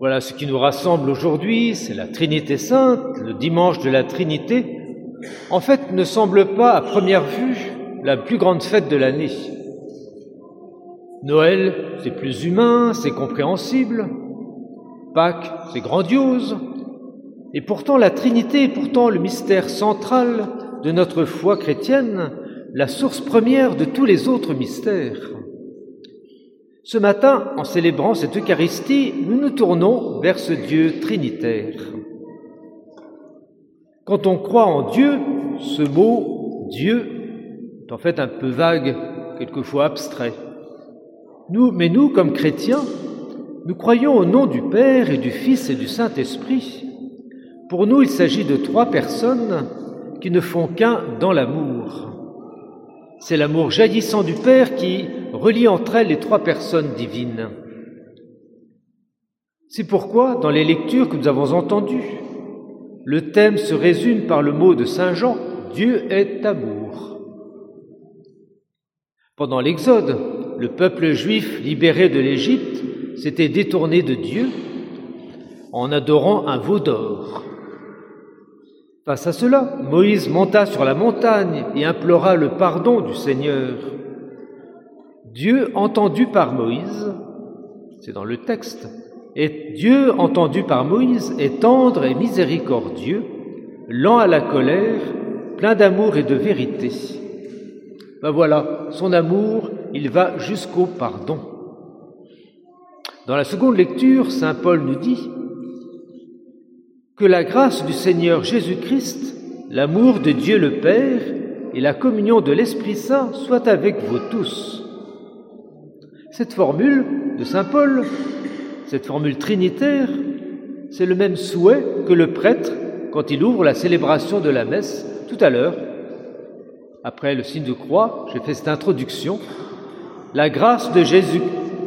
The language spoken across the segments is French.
Voilà ce qui nous rassemble aujourd'hui, c'est la Trinité Sainte, le dimanche de la Trinité. En fait, ne semble pas, à première vue, la plus grande fête de l'année. Noël, c'est plus humain, c'est compréhensible. Pâques, c'est grandiose. Et pourtant, la Trinité est pourtant le mystère central de notre foi chrétienne, la source première de tous les autres mystères. Ce matin, en célébrant cette Eucharistie, nous nous tournons vers ce Dieu trinitaire. Quand on croit en Dieu, ce mot « Dieu » est en fait un peu vague, quelquefois abstrait. Mais nous, comme chrétiens, nous croyons au nom du Père et du Fils et du Saint-Esprit. Pour nous, il s'agit de trois personnes qui ne font qu'un dans l'amour. C'est l'amour jaillissant du Père qui relie entre elles les trois personnes divines. C'est pourquoi, dans les lectures que nous avons entendues, le thème se résume par le mot de Saint Jean, « Dieu est amour ». Pendant l'Exode, le peuple juif libéré de l'Égypte s'était détourné de Dieu en adorant un veau d'or. Face à cela, Moïse monta sur la montagne et implora le pardon du Seigneur. Dieu entendu par Moïse, c'est dans le texte, et Dieu entendu par Moïse est tendre et miséricordieux, lent à la colère, plein d'amour et de vérité. Voilà, son amour, il va jusqu'au pardon. Dans la seconde lecture, saint Paul nous dit que la grâce du Seigneur Jésus-Christ, l'amour de Dieu le Père et la communion de l'Esprit Saint soient avec vous tous. Cette formule de saint Paul, cette formule trinitaire, c'est le même souhait que le prêtre quand il ouvre la célébration de la messe tout à l'heure. Après le signe de croix, j'ai fait cette introduction. À la grâce de Jésus,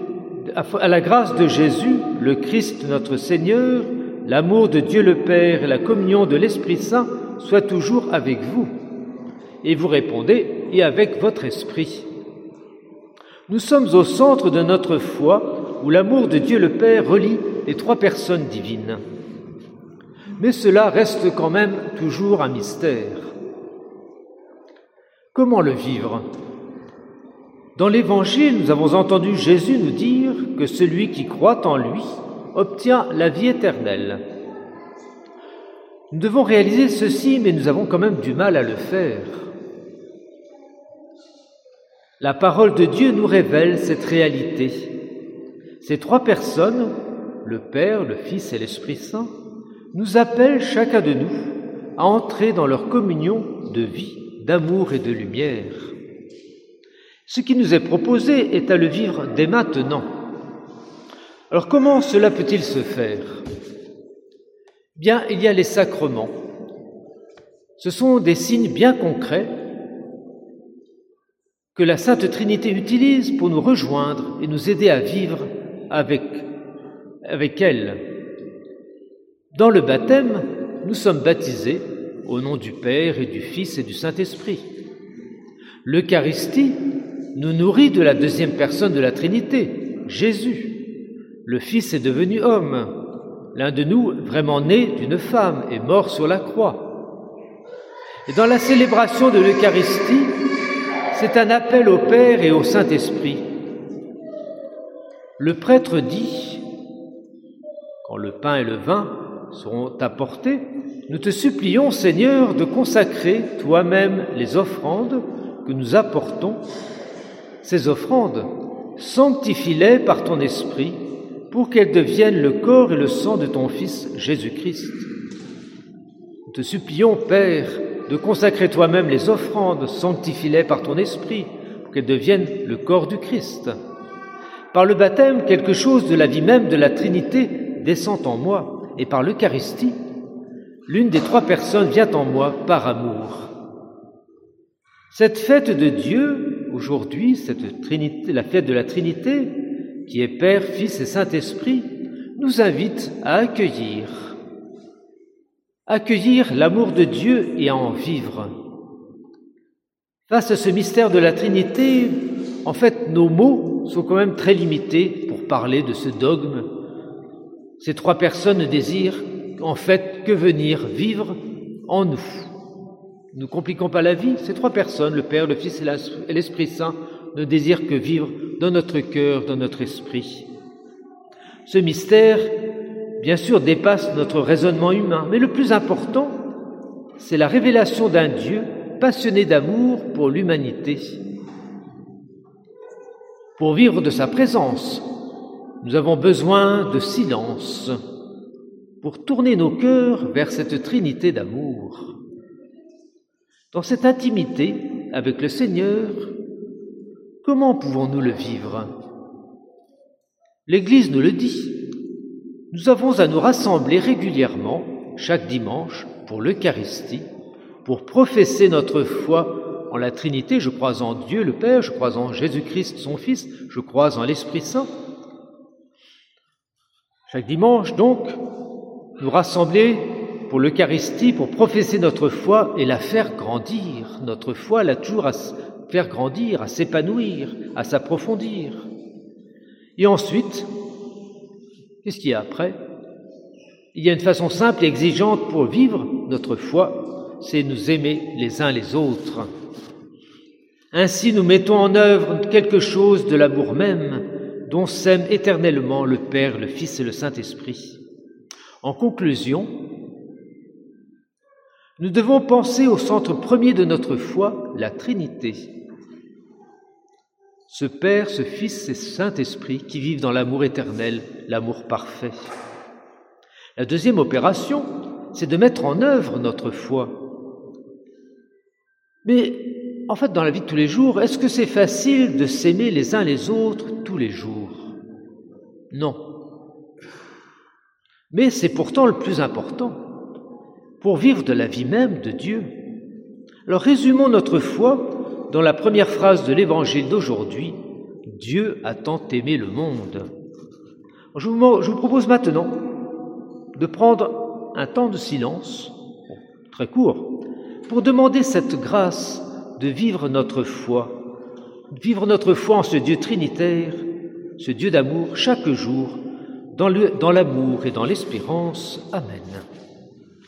le Christ notre Seigneur, l'amour de Dieu le Père et la communion de l'Esprit Saint soient toujours avec vous. Et vous répondez, et avec votre esprit. Nous sommes au centre de notre foi, où l'amour de Dieu le Père relie les trois personnes divines. Mais cela reste quand même toujours un mystère. Comment le vivre ? Dans l'Évangile, nous avons entendu Jésus nous dire que celui qui croit en lui obtient la vie éternelle. Nous devons réaliser ceci, mais nous avons quand même du mal à le faire. La parole de Dieu nous révèle cette réalité. Ces trois personnes, le Père, le Fils et l'Esprit Saint, nous appellent chacun de nous à entrer dans leur communion de vie, d'amour et de lumière. Ce qui nous est proposé est à le vivre dès maintenant. Alors comment cela peut-il se faire ? Bien, il y a les sacrements. Ce sont des signes bien concrets que la Sainte Trinité utilise pour nous rejoindre et nous aider à vivre avec elle. Dans le baptême, nous sommes baptisés au nom du Père et du Fils et du Saint-Esprit. L'Eucharistie nous nourrit de la deuxième personne de la Trinité, Jésus. Le Fils est devenu homme, l'un de nous vraiment né d'une femme et mort sur la croix. Et dans la célébration de l'Eucharistie, c'est un appel au Père et au Saint-Esprit. Le prêtre dit, quand le pain et le vin seront apportés, nous te supplions, Seigneur, de consacrer toi-même les offrandes que nous apportons. Ces offrandes, sanctifie-les par ton Esprit, pour qu'elles deviennent le corps et le sang de ton Fils Jésus-Christ. Nous te supplions, Père, de consacrer toi-même les offrandes, sanctifie-les par ton Esprit, pour qu'elles deviennent le corps du Christ. Par le baptême, quelque chose de la vie même de la Trinité descend en moi, et par l'Eucharistie, l'une des trois personnes vient en moi par amour. Cette fête de Dieu, aujourd'hui, la fête de la Trinité, qui est Père, Fils et Saint-Esprit, nous invite à accueillir l'amour de Dieu et à en vivre. Face à ce mystère de la Trinité, en fait, nos mots sont quand même très limités pour parler de ce dogme. Ces trois personnes ne désirent en fait que venir vivre en nous. Ne nous compliquons pas la vie. Ces trois personnes, le Père, le Fils et l'Esprit Saint, ne désirent que vivre dans notre cœur, dans notre esprit. Ce mystère, bien sûr, dépasse notre raisonnement humain, mais le plus important, c'est la révélation d'un Dieu passionné d'amour pour l'humanité. Pour vivre de sa présence, nous avons besoin de silence pour tourner nos cœurs vers cette trinité d'amour. Dans cette intimité avec le Seigneur, comment pouvons-nous le vivre? L'Église nous le dit. Nous avons à nous rassembler régulièrement, chaque dimanche, pour l'Eucharistie, pour professer notre foi en la Trinité. Je crois en Dieu le Père, je crois en Jésus-Christ son Fils, je crois en l'Esprit Saint. Chaque dimanche, donc, nous rassembler pour l'Eucharistie, pour professer notre foi et la faire grandir. Notre foi, elle a toujours à faire grandir, à s'épanouir, à s'approfondir. Et ensuite, qu'est-ce qu'il y a après? Il y a une façon simple et exigeante pour vivre notre foi, c'est nous aimer les uns les autres. Ainsi, nous mettons en œuvre quelque chose de l'amour même dont s'aiment éternellement le Père, le Fils et le Saint-Esprit. En conclusion, nous devons penser au centre premier de notre foi, la Trinité. Ce Père, ce Fils et ce Saint-Esprit qui vivent dans l'amour éternel, l'amour parfait. La deuxième opération, c'est de mettre en œuvre notre foi. Mais en fait, dans la vie de tous les jours, est-ce que c'est facile de s'aimer les uns les autres tous les jours? Non. Mais c'est pourtant le plus important pour vivre de la vie même de Dieu. Alors résumons notre foi dans la première phrase de l'Évangile d'aujourd'hui. Dieu a tant aimé le monde. Je vous propose maintenant de prendre un temps de silence, très court, pour demander cette grâce de vivre notre foi en ce Dieu trinitaire, ce Dieu d'amour chaque jour, dans l'amour et dans l'espérance. Amen.